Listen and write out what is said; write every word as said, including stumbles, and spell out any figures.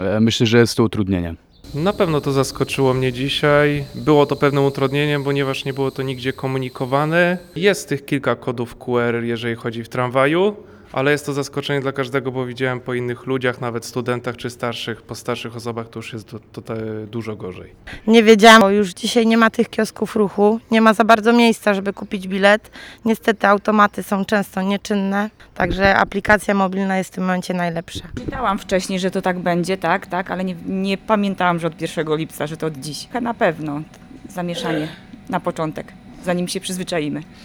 E, Myślę, że jest to utrudnienie. Na pewno to zaskoczyło mnie dzisiaj. Było to pewnym utrudnieniem, ponieważ nie było to nigdzie komunikowane. Jest tych kilka kodów Q R, jeżeli chodzi w tramwaju, ale jest to zaskoczenie dla każdego, bo widziałem po innych ludziach, nawet studentach czy starszych, po starszych osobach to już jest to, to, to dużo gorzej. Nie wiedziałam, bo już dzisiaj nie ma tych kiosków ruchu, nie ma za bardzo miejsca, żeby kupić bilet. Niestety automaty są często nieczynne, także aplikacja mobilna jest w tym momencie najlepsza. Czytałam wcześniej, że to tak będzie, tak, tak, ale nie, nie pamiętałam, że od pierwszego lipca, że to od dziś. Na pewno zamieszanie na początek, zanim się przyzwyczaimy.